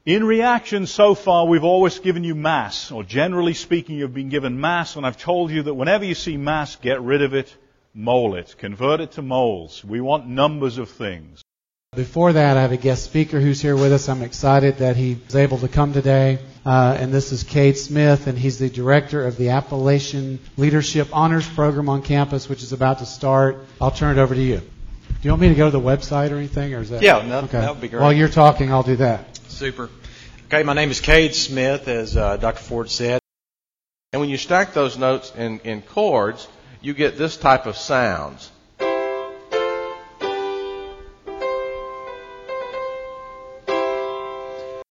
In reaction, so far, we've always given you mass, or generally speaking, you've been given mass, and I've told you that whenever you see mass, get rid of it, mole it, convert it to moles. We want numbers of things. Before that, I have a guest speaker who's here with us. I'm excited that he was able to come today. And this is Cade Smith, and he's the director of the Appalachian Leadership Honors Program on campus, which is about to start. I'll turn it over to you. Do you want me to go to the website or anything? Or is that... Yeah, okay. That would be great. While you're talking, I'll do that. Super. Okay, my name is Cade Smith, as Dr. Ford said. And when you stack those notes in chords, you get this type of sounds.